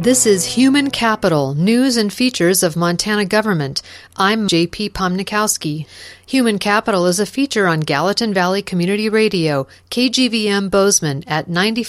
This is Human Capital, News and Features of Montana Government. I'm J.P. Pomnikowski. Human Capital is a feature on Gallatin Valley Community Radio, KGVM Bozeman at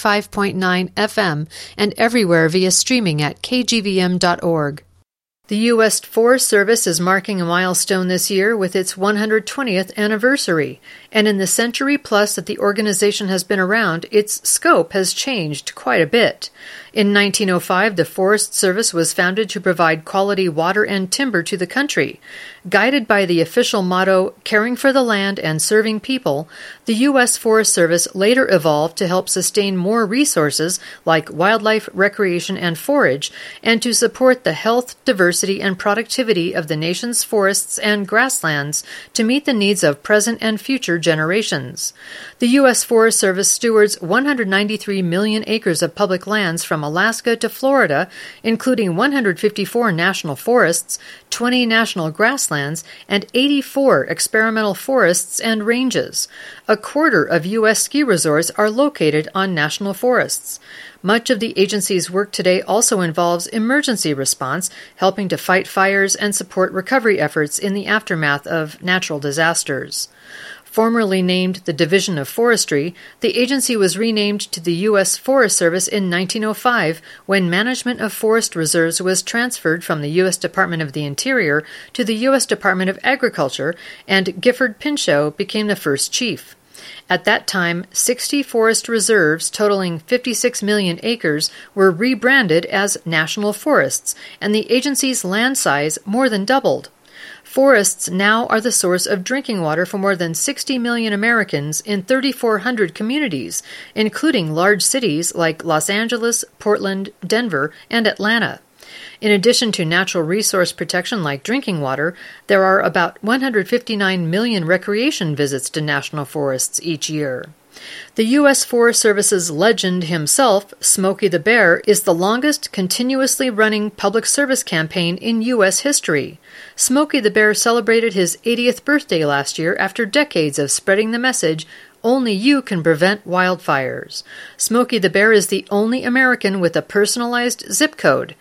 95.9 FM and everywhere via streaming at kgvm.org. The U.S. Forest Service is marking a milestone this year with its 120th anniversary, and in the century plus that the organization has been around, its scope has changed quite a bit. In 1905, the Forest Service was founded to provide quality water and timber to the country. Guided by the official motto, caring for the land and serving people, the U.S. Forest Service later evolved to help sustain more resources like wildlife, recreation, and forage, and to support the health, diversity, and productivity of the nation's forests and grasslands to meet the needs of present and future generations. The U.S. Forest Service stewards 193 million acres of public lands from Alaska to Florida, including 154 national forests, 20 national grasslands, and 84 experimental forests and ranges. A quarter of U.S. ski resorts are located on national forests. Much of the agency's work today also involves emergency response, helping to fight fires and support recovery efforts in the aftermath of natural disasters. Formerly named the Division of Forestry, the agency was renamed to the U.S. Forest Service in 1905 when management of forest reserves was transferred from the U.S. Department of the Interior to the U.S. Department of Agriculture, and Gifford Pinchot became the first chief. At that time, 60 forest reserves totaling 56 million acres were rebranded as national forests, and the agency's land size more than doubled. Forests now are the source of drinking water for more than 60 million Americans in 3,400 communities, including large cities like Los Angeles, Portland, Denver, and Atlanta. In addition to natural resource protection like drinking water, there are about 159 million recreation visits to national forests each year. The U.S. Forest Service's legend himself, Smokey the Bear, is the longest continuously running public service campaign in U.S. history. Smokey the Bear celebrated his 80th birthday last year after decades of spreading the message, "Only you can prevent wildfires." Smokey the Bear is the only American with a personalized zip code,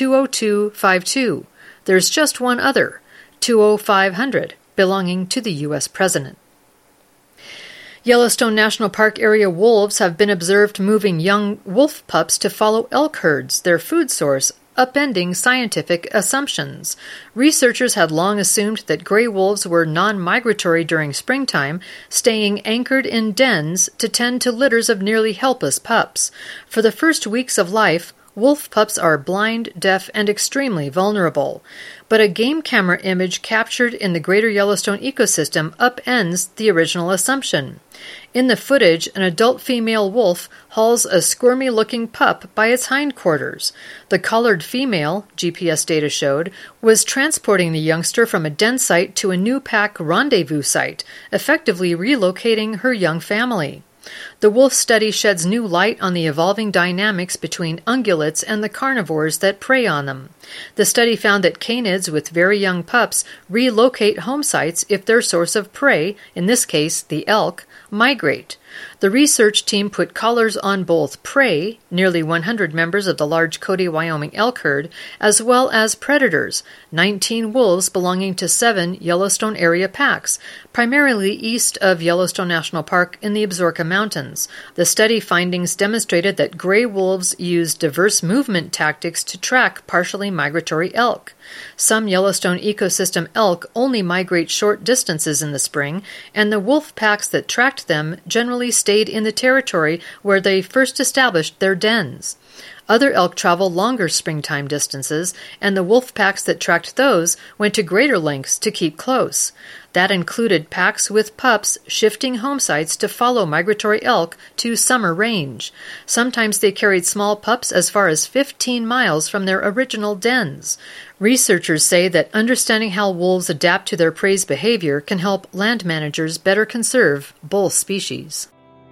20252. There's just one other, 20500, belonging to the U.S. President. Yellowstone National Park area wolves have been observed moving young wolf pups to follow elk herds, their food source, upending scientific assumptions. Researchers had long assumed that gray wolves were non-migratory during springtime, staying anchored in dens to tend to litters of nearly helpless pups. For the first weeks of life, wolf pups are blind, deaf, and extremely vulnerable. But a game camera image captured in the Greater Yellowstone ecosystem upends the original assumption. In the footage, an adult female wolf hauls a squirmy-looking pup by its hindquarters. The collared female, GPS data showed, was transporting the youngster from a den site to a new pack rendezvous site, effectively relocating her young family. The wolf study sheds new light on the evolving dynamics between ungulates and the carnivores that prey on them. The study found that canids with very young pups relocate home sites if their source of prey, in this case the elk, migrate. The research team put collars on both prey, nearly 100 members of the large Cody, Wyoming elk herd, as well as predators, 19 wolves belonging to 7 Yellowstone area packs, primarily east of Yellowstone National Park in the Absaroka Mountains. The study findings demonstrated that gray wolves use diverse movement tactics to track partially migratory elk. Some Yellowstone ecosystem elk only migrate short distances in the spring, and the wolf packs that tracked them generally stayed in the territory where they first established their dens. Other elk travel longer springtime distances, and the wolf packs that tracked those went to greater lengths to keep close. That included packs with pups shifting home sites to follow migratory elk to summer range. Sometimes they carried small pups as far as 15 miles from their original dens. Researchers say that understanding how wolves adapt to their prey's behavior can help land managers better conserve both species.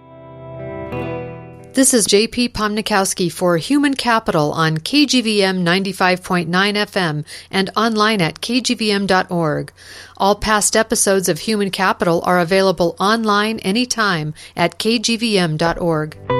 This is J.P. Pomnikowski for Human Capital on KGVM 95.9 FM and online at kgvm.org. All past episodes of Human Capital are available online anytime at kgvm.org.